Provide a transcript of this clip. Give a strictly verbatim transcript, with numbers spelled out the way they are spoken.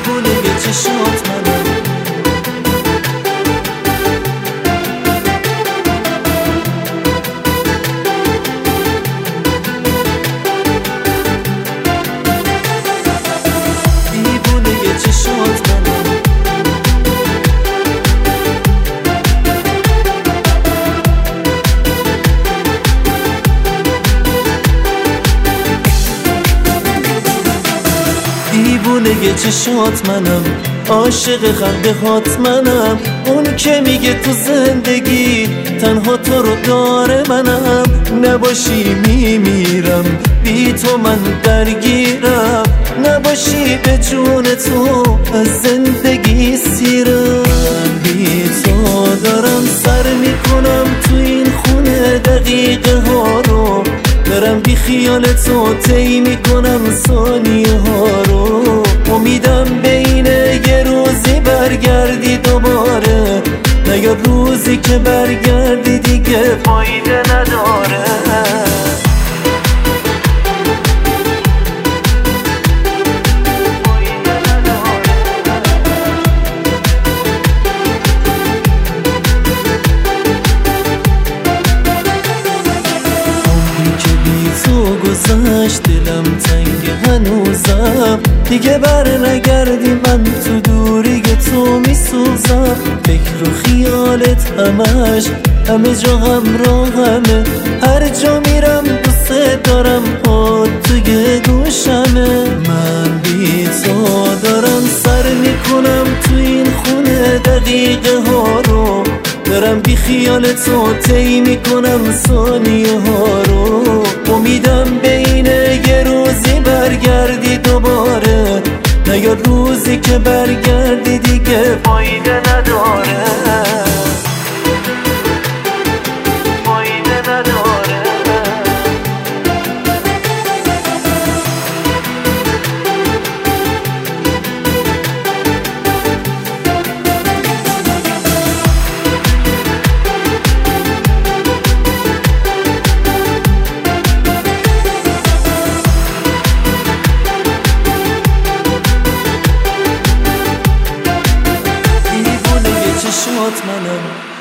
دیوونه چشات منم دیوونه چشات منم دیوونه چشات منم عاشق خنده هات منم اون که میگه تو زندگی تنها تو رو داره منم نباشی میمیرم بی تو من درگیرم نباشی به جون تو از زندگی سیرم بی تو دارم سر میکنم تو این خونه دقیقه ها رو دارم بی خیال تو طی میکنم ثانیه ها رو امیدم بینه یه روزی برگردی دوباره نه یا روزی که برگردی دیگه فایده نداره گذشت دلم تنگ هنوزم دیگه بر نگردی من تو دوری تو میسوزم فکر و خیالت همش همه جا همراهمه هر جا میرم دوست دارم پاد توی گوشمه من بی تو دارم سر میکنم تو این خونه دقیقه ها رو دارم بی خیال تو طی میکنم ثانیه ها رو امیدم بینه یه روزی برگردی دوباره نه یا روزی که برگردی دیگه فایده نداره فایده نداره چشات منم